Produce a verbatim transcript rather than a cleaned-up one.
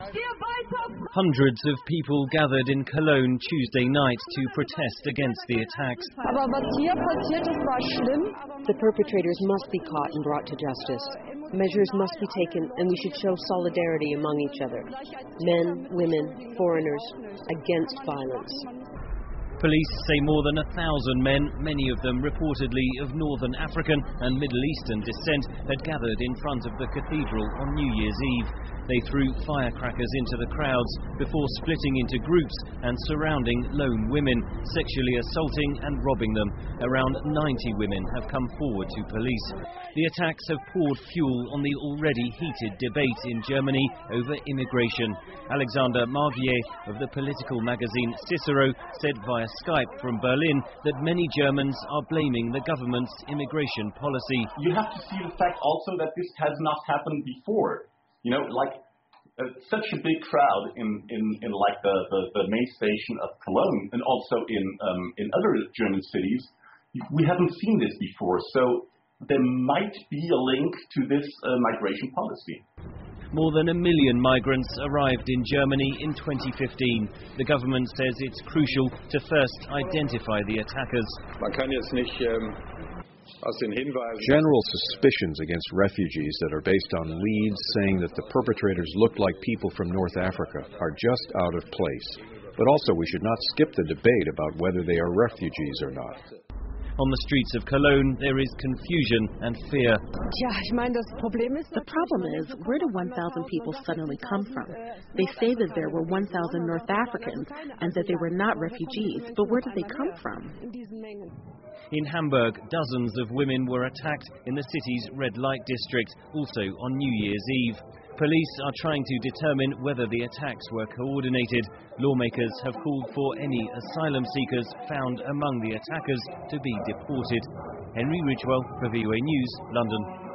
Hundreds of people gathered in Cologne Tuesday night to protest against the attacks. The perpetrators must be caught and brought to justice. Measures must be taken, and we should show solidarity among each other. Men, women, foreigners, against violence. Police say more than a thousand men, many of them reportedly of Northern African and Middle Eastern descent, had gathered in front of the cathedral on New Year's Eve. They threw firecrackers into the crowds before splitting into groups and surrounding lone women, sexually assaulting and robbing them. Around ninety women have come forward to police. The attacks have poured fuel on the already heated debate in Germany over immigration. Alexander Margier of the political magazine Cicero said via Skype from Berlin that many Germans are blaming the government's immigration policy. You have to see the fact also that this has not happened before. You know, like uh, such a big crowd in, in, in like the, the, the main station of Cologne and also in um, in other German cities, we haven't seen this before. So there might be a link to this uh, migration policy. More than a million migrants arrived in Germany in twenty fifteen. The government says it's crucial to first identify the attackers. Man kann jetzt nicht, um General suspicions against refugees that are based on leads saying that the perpetrators look like people from North Africa are just out of place. But also we should not skip the debate about whether they are refugees or not. On the streets of Cologne, there is confusion and fear. The problem is, where do one thousand people suddenly come from? They say that there were one thousand North Africans and that they were not refugees, but where did they come from? In Hamburg, dozens of women were attacked in the city's red light district, also on New Year's Eve. Police are trying to determine whether the attacks were coordinated. Lawmakers have called for any asylum seekers found among the attackers to be deported. Henry Ridgewell for V O A News, London.